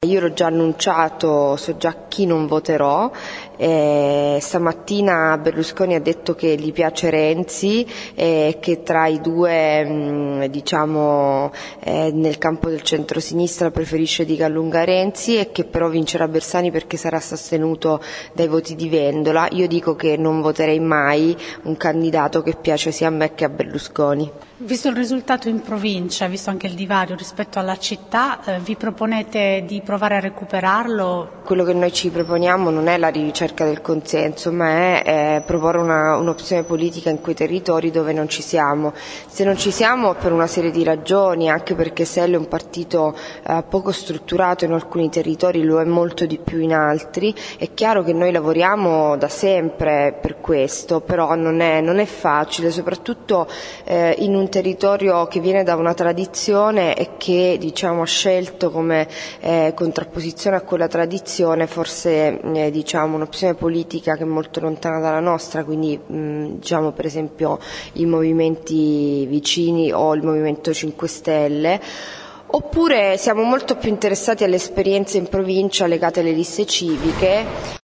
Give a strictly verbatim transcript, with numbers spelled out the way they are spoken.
Io l'ho già annunciato, so già chi non voterò. Eh, stamattina Berlusconi ha detto che gli piace Renzi e che tra i due mh, diciamo eh, nel campo del centrosinistra preferisce di gran lunga Renzi e che però vincerà Bersani perché sarà sostenuto dai voti di Vendola. Io dico che non voterei mai un candidato che piace sia a me che a Berlusconi. Visto il risultato in provincia, visto anche il divario rispetto alla città, eh, vi proponete di provare a recuperarlo? Quello che noi ci proponiamo non è la ricerca del consenso, ma è eh, proporre una, un'opzione politica in quei territori dove non ci siamo. Se non ci siamo per una serie di ragioni, anche perché S E L è un partito eh, poco strutturato in alcuni territori, lo è molto di più in altri. È chiaro che noi lavoriamo da sempre per questo, però non è, non è facile, soprattutto eh, in un territorio che viene da una tradizione e che diciamo, ha scelto come eh, contrapposizione a quella tradizione forse eh, diciamo, un'opzione politica che è molto lontana dalla nostra, quindi mh, diciamo, per esempio i movimenti vicini o il Movimento cinque Stelle. Oppure siamo molto più interessati alle esperienze in provincia legate alle liste civiche.